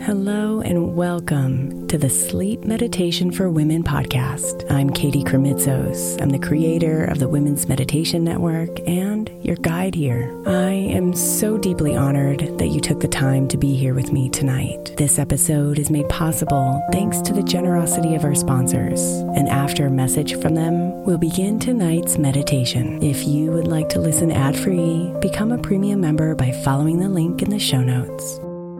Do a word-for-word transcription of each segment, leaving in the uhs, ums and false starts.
Hello and welcome to the Sleep Meditation for Women podcast. I'm Katie Kremitzos. I'm the creator of the Women's Meditation Network and your guide here. I am so deeply honored that you took the time to be here with me tonight. This episode is made possible thanks to the generosity of our sponsors. And after a message from them, we'll begin tonight's meditation. If you would like to listen ad-free, become a premium member by following the link in the show notes.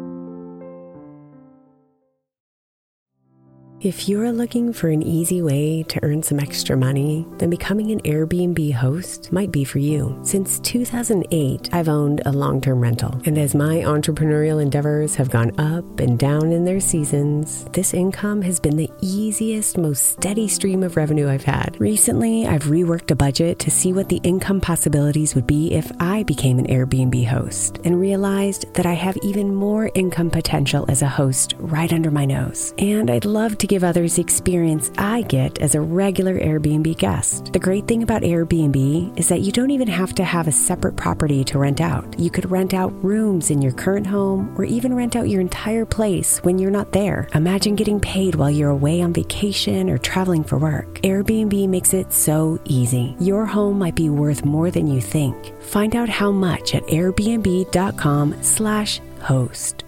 If you're looking for an easy way to earn some extra money, then becoming an Airbnb host might be for you. Since two thousand eight, I've owned a long-term rental. And as my entrepreneurial endeavors have gone up and down in their seasons, this income has been the easiest, most steady stream of revenue I've had. Recently, I've reworked a budget to see what the income possibilities would be if I became an Airbnb host, and realized that I have even more income potential as a host right under my nose. And I'd love to give others the experience I get as a regular Airbnb guest. The great thing about Airbnb is that you don't even have to have a separate property to rent out. You could rent out rooms in your current home or even rent out your entire place when you're not there. Imagine getting paid while you're away on vacation or traveling for work. Airbnb makes it so easy. Your home might be worth more than you think. Find out how much at airbnb.com slash host.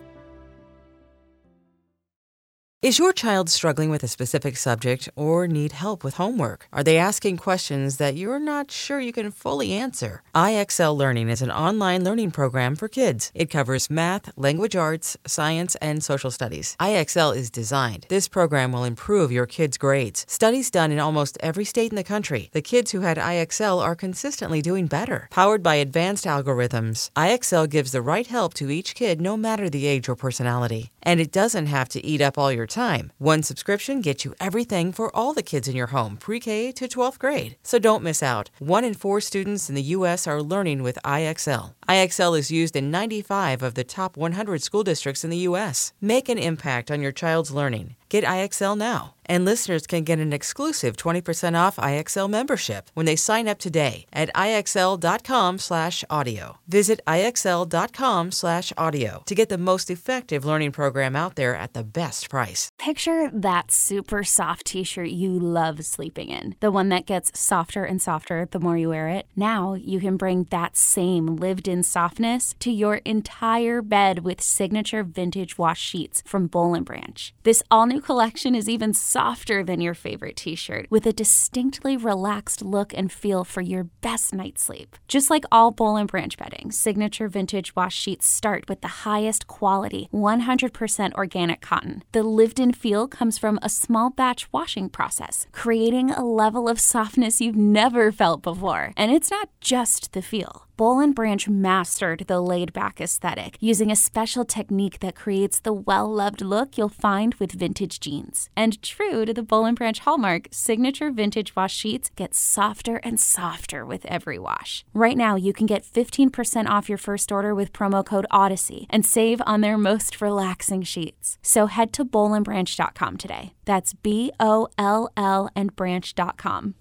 Is your child struggling with a specific subject or need help with homework? Are they asking questions that you're not sure you can fully answer? I X L Learning is an online learning program for kids. It covers math, language arts, science, and social studies. I X L is designed. This program will improve your kids' grades. Studies done in almost every state in the country. The kids who had I X L are consistently doing better. Powered by advanced algorithms, I X L gives the right help to each kid no matter the age or personality. And it doesn't have to eat up all your time. One subscription gets you everything for all the kids in your home, pre-K to twelfth grade. So don't miss out. One in four students in the U S are learning with I X L. I X L is used in ninety-five of the top one hundred school districts in the U S. Make an impact on your child's learning. Get I X L now. And listeners can get an exclusive twenty percent off I X L membership when they sign up today at IXL.com slash audio. Visit IXL.com slash audio to get the most effective learning program out there at the best price. Picture that super soft t-shirt you love sleeping in. The one that gets softer and softer the more you wear it. Now you can bring that same lived-in softness to your entire bed with signature vintage wash sheets from Boll and Branch. This all-new collection is even softer than your favorite t-shirt, with a distinctly relaxed look and feel for your best night's sleep. Just like all Boll and Branch bedding, signature vintage wash sheets start with the highest quality, one hundred percent organic cotton. The lived-in feel comes from a small batch washing process, creating a level of softness you've never felt before. And it's not just the feel. Boll and Branch mastered the laid-back aesthetic using a special technique that creates the well-loved look you'll find with vintage jeans. And true to the Boll and Branch hallmark, signature vintage wash sheets get softer and softer with every wash. Right now, you can get fifteen percent off your first order with promo code Odyssey and save on their most relaxing sheets. So head to boll and branch dot com today. That's B O L L and branch dot com.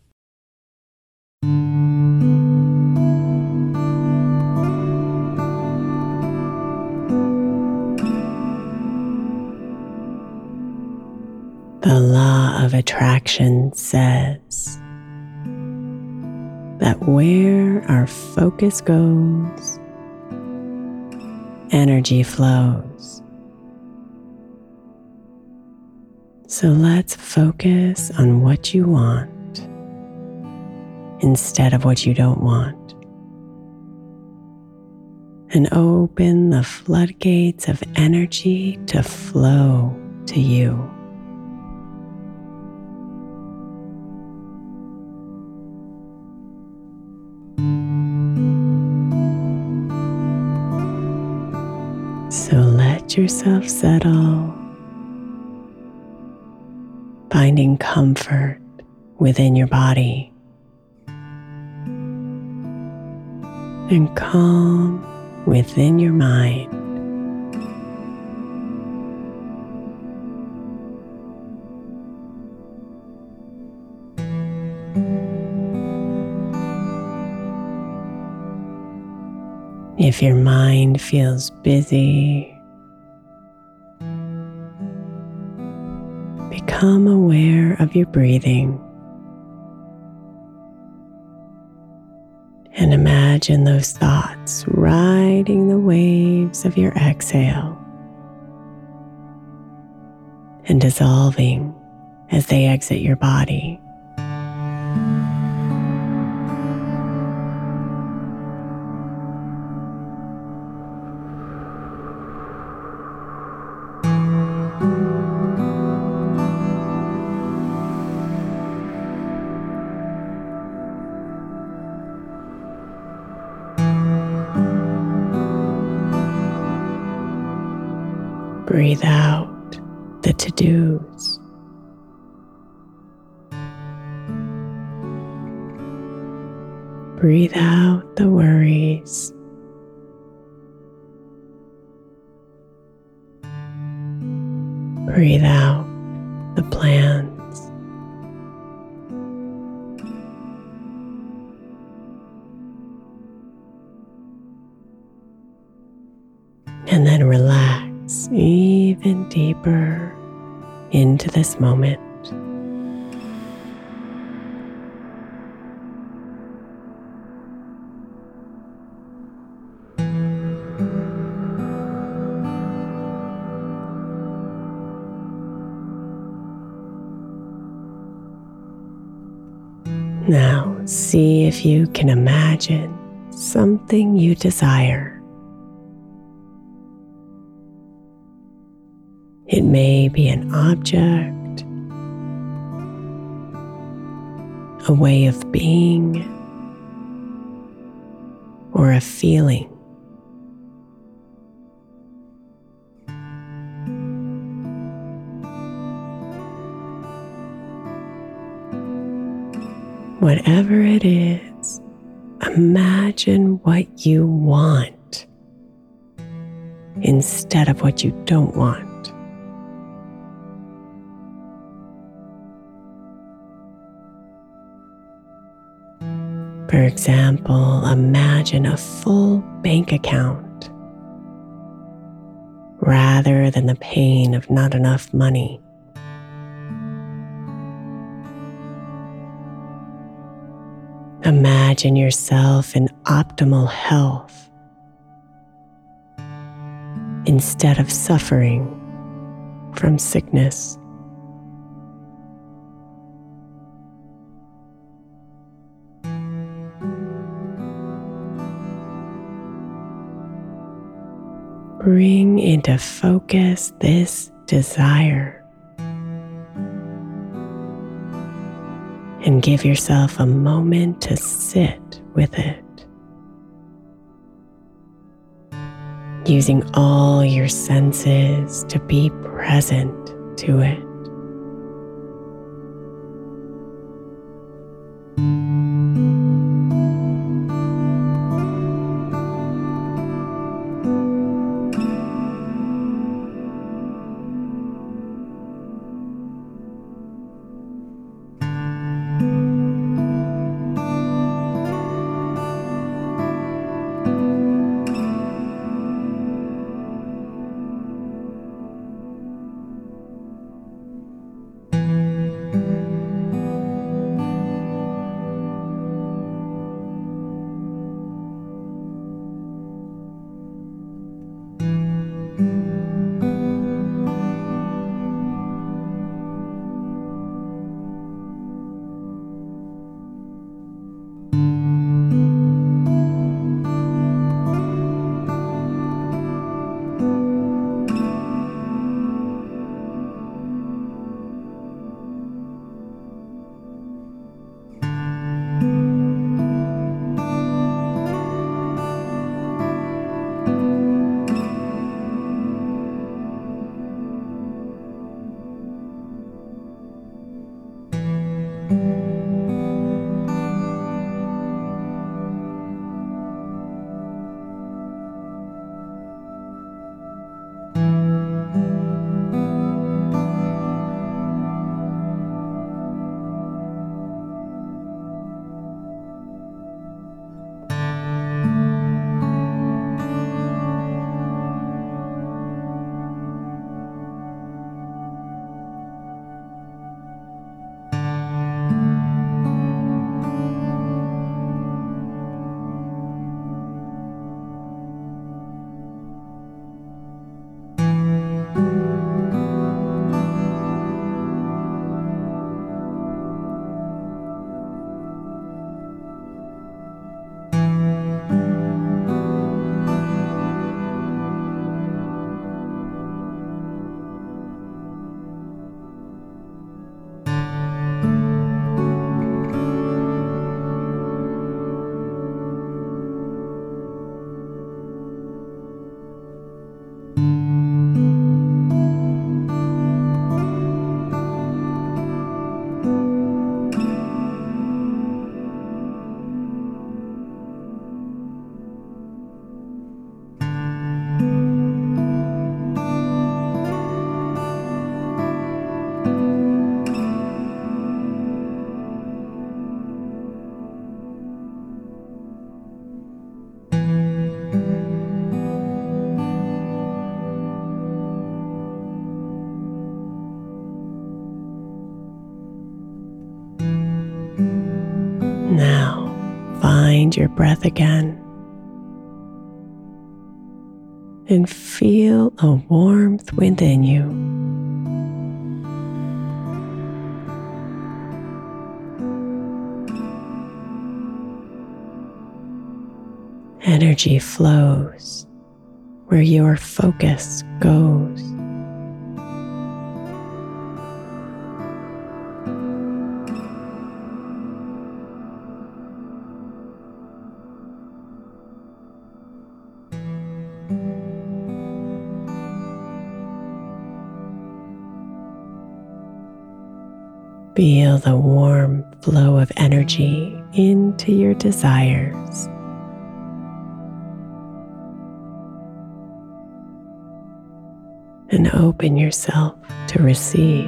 The law of attraction says that where our focus goes, energy flows. So let's focus on what you want instead of what you don't want, and open the floodgates of energy to flow to you. So let yourself settle, finding comfort within your body and calm within your mind. If your mind feels busy, become aware of your breathing and imagine those thoughts riding the waves of your exhale and dissolving as they exit your body. Breathe out the to-dos. Breathe out the worries. Breathe out the plans. And then relax even deeper into this moment. Now, see if you can imagine something you desire. It may be an object, a way of being, or a feeling. Whatever it is, imagine what you want instead of what you don't want. For example, imagine a full bank account rather than the pain of not enough money. Imagine yourself in optimal health instead of suffering from sickness. Bring into focus this desire and give yourself a moment to sit with it, using all your senses to be present to it. Now, find your breath again and feel a warmth within you. Energy flows where your focus goes. Feel the warm flow of energy into your desires. And open yourself to receive.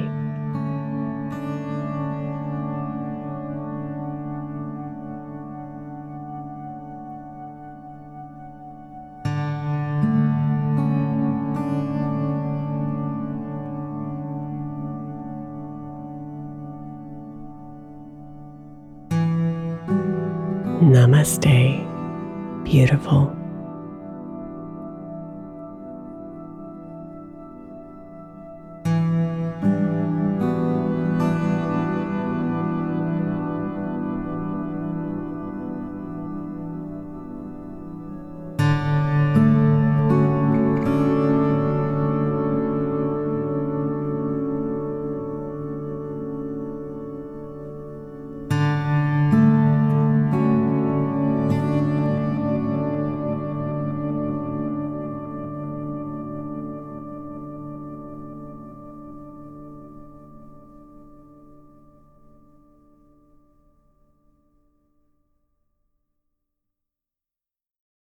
Namaste, beautiful.